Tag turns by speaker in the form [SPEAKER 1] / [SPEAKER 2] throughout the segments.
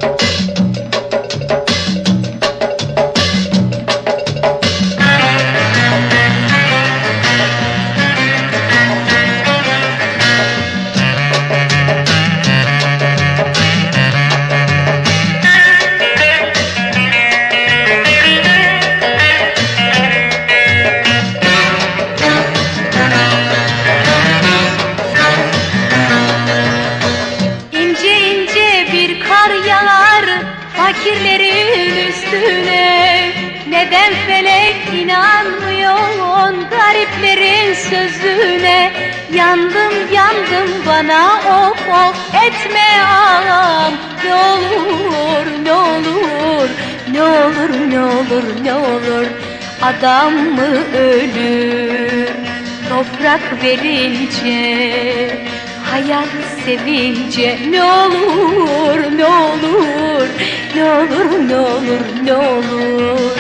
[SPEAKER 1] Fakirlerin üstüne neden felek inanmıyor gariplerin sözüne? Yandım yandım bana of of etme ağam. Ne olur ne olur ne olur ne olur ne olur, adam mı ölür toprak verince, hayat sevince? Ne olur ne olur ne olur ne olur ne olur.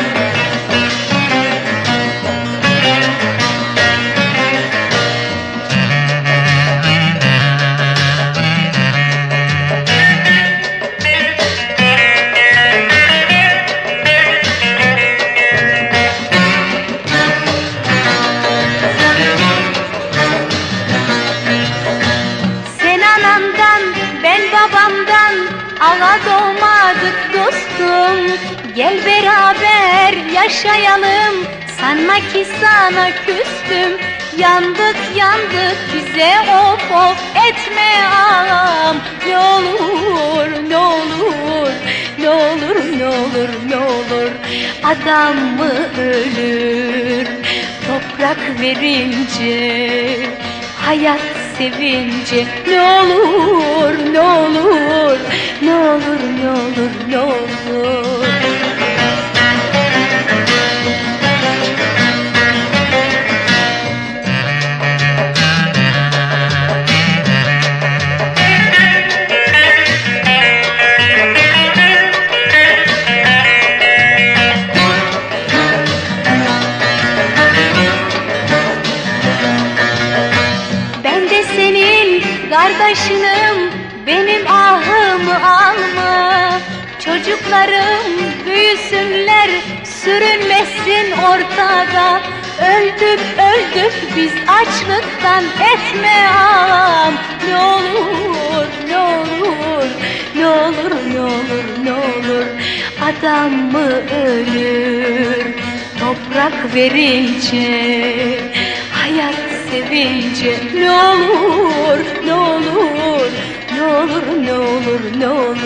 [SPEAKER 1] Sen anandan ben babamdan ağa doğmadık dostum. Gel beraber yaşayalım, sanma ki sana küstüm. Yandık yandık bize of of etme ağam. Ne olur ne olur ne olur ne olur ne olur, adam mı ölür toprak verince, hayat sevince? Ne olur ne olur ne olur ne olur ne olur. Kardeşinim, benim ahımı alma. Çocuklarım büyüsünler, sürünmesin ortada. Öldük öldük biz açlıktan, etme ağam. Ne olur ne olur ne olur ne olur ne olur, adam mı ölür toprak verince, hayat sevince? Ne olur ne olur ne olur ne olur ne olur.